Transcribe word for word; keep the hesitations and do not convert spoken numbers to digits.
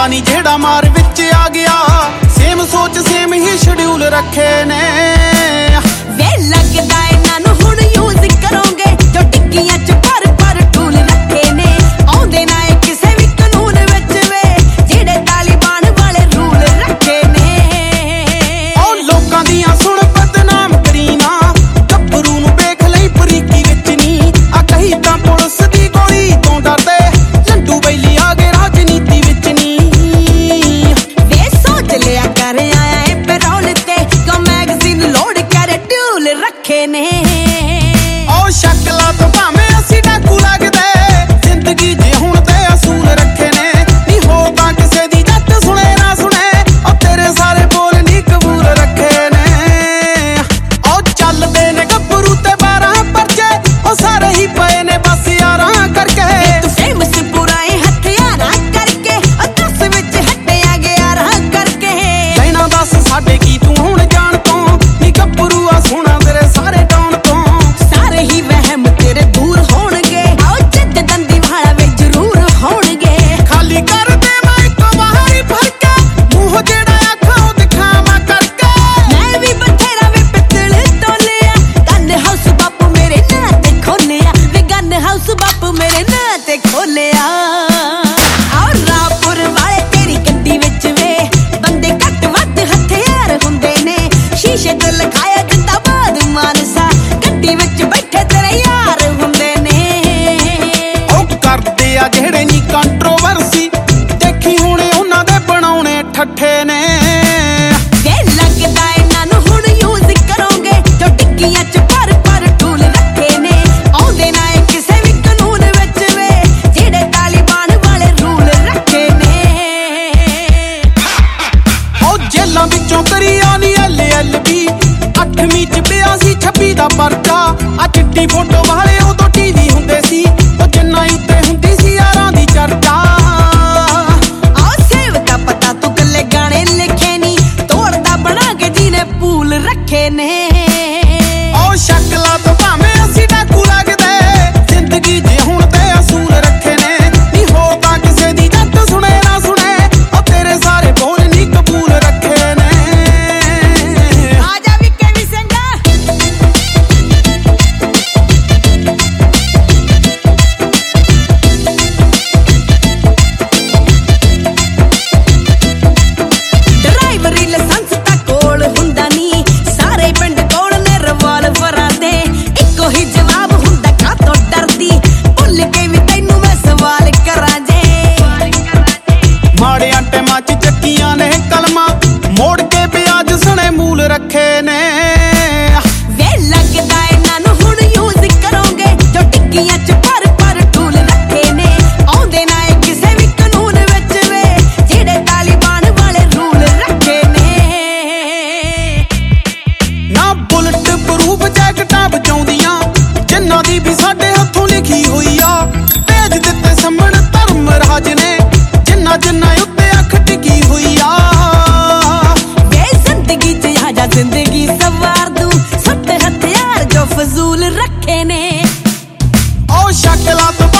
ਬੰਦਾ ਨੀ ਜਿਹੜਾ ਮਾਰ ਵਿੱਚ ਆ ਗਿਆ। ਸੇਮ ਸੋਚ ਸੇਮ ਹੀ ਸ਼ਡਿਊਲ ਰੱਖੇ ਨੇ। ਵੇ ਲੱਗਦਾ ਇਹਨਾਂ ਨੂੰ ਹੁਣ ਯੂਜ਼ ਕਰੋਗੇ ਜੋ ਟਿੱਕੀਆਂ ਚ ਪਰ ਪਰ ਟੂਲ ਰੱਖੇ ਨੇ। ਆਉਂਦੇ ਨਾ ਇਹ ਕਿਸੇ ਵੀ ਕਾਨੂੰਨ ਵਿੱਚ ਵੇ ਜਿਹੜੇ ਤਾਲਿਬਾਨ ਵਾਲੇ ਰੂਲ ਰੱਖੇ ਨੇ। ਉਹ ਲੋਕਾਂ ਦੀਆਂ ਸੁਣ ਬਦਨਾਮ ਕਰੀ ਨਾ, ਗੱਭਰੂ ਨੂੰ ਵੇਖ ਲਈ ਬਰੀਕੀ ਵਿੱਚ ਨੀ। ਆ ਕਹੀ ਤਾਂ ਪੁਲਿਸ ਦੀ ਗੋਲੀ ਤੋਂ ਡਰਦੇ, ਲੰਡੂ ਬੈਲੀ ਆ ਗਏ ਰਾਜਨੀਤੀ ਵਿੱਚ ਨੀ। ਵੇ ਸੋਚ ਲਿਆ ਕਰ ਆਇਆ ਏ ਪੈਰੋਲ ਤੇ ਕਿਉਂ ਮੈਗਜ਼ੀਨ ਲੋਡ ਕਰ ਡਿਊਲ ਰੱਖੇ ਨੇ। ਉਹ ਸ਼ਕਲਾਂ ਤੋਂ ਭਾਵੇਂ ਅਸੀਂ ਡਾਕੂ ਲੱਗਦੇ, ਜ਼ਿੰਦਗੀ ਜੇ ਹੁਣ ਤੇ ਅਸੂਲ ਰੱਖੇ ਨੇ। ਨੀ ਹੋ ਤਾਂ ਕਿਸੇ ਦੀ ਜੱਟ ਸੁਣੇ ਨਾ ਸੁਣੇ, ਉਹ ਤੇਰੇ ਸਾਰੇ ਬੋਲ ਨੀ ਕਬੂਲ ਰੱਖੇ ਨੇ। ਉਹ ਚੱਲਦੇ ਨੇ ਗੱਭਰੂ ਤੇ ਬਾਰਾਂ ਪਰਚੇ, ਉਹ ਸਾਰੇ ਹੀ ਪਏ ਨੇ ਬਸ ਯਾਰਾਂ ਕਰਕੇ। ਤੂੰ ਫੇਮਸ ਪੁਰਾਏ ਹਥਿਆਰਾਂ ਕਰਕੇ, ਉਹ ਦਸ ਵਿੱਚ ਹੱਟਿਆ ਗਿਆਰਾਂ ਕਰਕੇ। ਲੈਣਾ ਦੱਸ ਸਾਡੇ ਕੀ ਤੂੰ ਹੁਣ ਜਾਣ ਤੋਂ, ਨੀ ਗੱਭਰੂ ਆ ਸੋਹਣਾ ਤੇਰੇ ਸਾਰੇ ਟਾਉਣ ਤੋਂ। ਸਾਰੇ ਹੀ ਵਹਿਮ ਤੇਰੇ ਦੂਰ ਹੋਣਗੇ, ਆਓ ਜੱਜ ਦੰਦੀ ਵਾਲਾ ਵੇ ਜ਼ਰੂਰ ਹੋਣਗੇ। ਖਾਲੀ ਕਰ ਦੇ ਮੈਂ ਇੱਕ ਵਾਰੀ ਭਰ ਕੇ, ਮੂੰਹ ਜਿਹੜਾ ਅੱਖਾਂ ਉਹ ਦਿਖਾਵਾਂ ਕਰਕੇ। ਮੈਂ ਵੀ ਬਥੇਰਾ ਵੇ ਪਿੱਤਲ ਤੋਲਿਆ, ਗਨ ਹਾਊਸ ਬਾਪੂ ਮੇਰੇ ਨਾਂ ਤੇ ਖੋਲਿਆ। ਵੇ ਗਨ ਹਾਊਸ ਬਾਪੂ ਮੇਰੇ ਨਾਂ ਤੇ ਖੋਲਿਆ। ਆਓ ਰਾਪੁਰ ਵਾਲੇ ਤੇਰੀ ਗੱਡੀ ਵਿੱਚ ਵੇ ਬੰਦੇ ਘੱਟ ਵੱਧ ਹਥਿਆਰ ਹੁੰਦੇ ਨੇ। ਸ਼ੀਸ਼ੇ ਤੇ ਲਿਖਾਇਆ ਜਿੰਦਾਬਾਦ ਮਾਨਸਾ, ਗੱਡੀ ਵਿੱਚ ਬੈਠੇ ਤੇਰੇ ਯਾਰ ਹੁੰਦੇ ਨੇ। ਉਹ ਕਰਦੇ ਆ ਜਿਹੜੇ ਨੀ ਕੰਟਰੋਵਰਸੀ, ਦੇਖੀ ਹੁਣੇ ਉਹਨਾਂ ਦੇ ਬਣਾਉਣੇ ਠੱਠੇ ਨੇ। ਵੇ ਲੱਗਦਾ ਇਹਨਾਂ ਨੂੰ ਹੁਣ ਯੂਜ਼ ਕਰੋਗੇ ਜੋ ਟਿੱਕੀਆਂ ਚ ਪਰ ਪਰ ਟੂਲ ਰੱਖੇ ਨੇ। ਆਉਂਦੇ ਨਾ ਇਹ ਕਿਸੇ ਵੀ ਕਾਨੂੰਨ ਵਿੱਚ ਵੇ ਜਿਹੜੇ ਤਾਲਿਬਾਨ ਵਾਲੇ ਰੂਲ ਰੱਖੇ ਨੇ। ਉਹ ਜੇਲਾਂ ਵਿੱਚੋਂ ਕਰੀ ਆਉਣੀ ਐਲ ਐਲ ਬੀ, ਅੱਠਵੀਂ ਚ ਪਿਆ ਸੀ ਛੱਬੀ ਦਾ ਪਰਚਾ। ਆ ਚਿੱਟੀ ਫੋਟੋ ਵਾਲੇ ਉਦੋਂ ਟੀਵੀ ਹੁੰਦੇ ਸੀ, ਉਹ ਜਿੰਨਾ ਉੱਤੇ ਹੁੰਦੀ ਸੀ ਯਾਰਾਂ ਦੀ ਚਰਚਾ। ਆਓ ਸੇਵਕਾ ਪਤਾ ਤੂੰ ਕੱਲੇ ਗਾਣੇ ਲਿਖੇ ਨੀ, ਤੋੜਦਾ ਬਣਾ ਕੇ ਜਿਹਨੇ ਪੂਲ ਰੱਖੇ ਨੇ। ਉਹ ਸ਼ਕਲਾਂ ਤੋਂ ਭਾਵੇਂ ਅਸੀਂ ਡਾਕੂ ਲੱਗਦੇ, ਜ਼ਿੰਦਗੀ ਜੇ ਹੁਣ ਤੇ ਅਸੂਲ ਰੱਖੇ ਨੇ। ਨੀ ਹੋ ਤਾਂ ਕਿਸੇ ਦੀ ਜੱਟ ਸੁਣੇ ਨਾ ਸੁਣੇ, ਉਹ ਤੇਰੇ ਸਾਰੇ ਬੋਲ ਨੀ ਕਬੂਲ ਰੱਖੇ ਨੇ। ਆ ਜਾ ਵੀ ਕੇ ਵੀ ਸਿੰਘਾ। ਡਰਾਈਵਰੀ ਲਾਇਸੈਂਸ ਤਾਂ ਕੋਲ ਹੁੰਦਾ ਨੀ, ਸਾਰੇ ਪਿੰਡ ਕੋਲ ਨੇ ਰਿਵਾਲਵਰਾਂ ਦੇ। ਇੱਕੋ ਹੀ ਜਵਾਬ ਹੁੰਦਾ ਕਾਹਤੋਂ ਡਰਦੀ, ਭੁੱਲ ਕੇ ਵੀ ਤੈਨੂੰ ਮੈਂ ਸਵਾਲ ਕਰਾਂ ਜੇ। ਮਾੜਿਆਂ ਟੈਮਾਂ ਚ ਚੱਕੀਆਂ ਨੇ ਕਲਮਾਂ, ਮੋੜ ਕੇ ਵਿਆਜ ਸਣੇ ਮੂਲ ਰੱਖੇ ਨੇ। ਵੇ ਲੱਗਦਾ ਇਹਨਾਂ ਨੂੰ ਹੁਣ ਯੂਜ਼ ਕਰੋਗੇ ਜੋ ਟਿੱਕੀਆਂ ਚ ਪਰ ਪਰ ਟੂਲ ਰੱਖੇ ਨੇ। ਆਉਂਦੇ ਨਾ ਇਹ ਕਿਸੇ ਵੀ ਕਾਨੂੰਨ ਵਿੱਚ ਵੇ ਜਿਹੜੇ ਤਾਲਿਬਾਨ ਵਾਲੇ ਰੂਲ ਰੱਖੇ ਨੇ। ਨਾ ਬੁਲਟ ਪ੍ਰੂਫ ਜੈਕਟਾਂ ਬਚਾਉਂਦੀਆਂ, ਜਿਨ੍ਹਾਂ ਦੀ ਵੀ ਸਾਡੇ ਹੱਥੋਂ ਲਿਖੀ ਹੋਈ ਆ। ਭੇਜ ਦਿੱਤੇ ਸੰਮਣ ਧਰਮ ਰਾਜ ਨੇ, ਜਿੰਨਾ ਜਿੰਨਾ ਉੱਤੇ ਅੱਖ ਟਿਕੀ ਹੋਈ ਆ। ਵੇ ਜ਼ਿੰਦਗੀ ਚ ਆ ਜਾ ਜ਼ਿੰਦਗੀ ਸਵਾਰ ਦੂੰ, ਸੱਤ ਹਥਿਆਰ ਜੋ ਫਜ਼ੂਲ ਰੱਖੇ ਨੇ। ਉਹ ਸ਼ਕਲਾਂ ਤੋਂ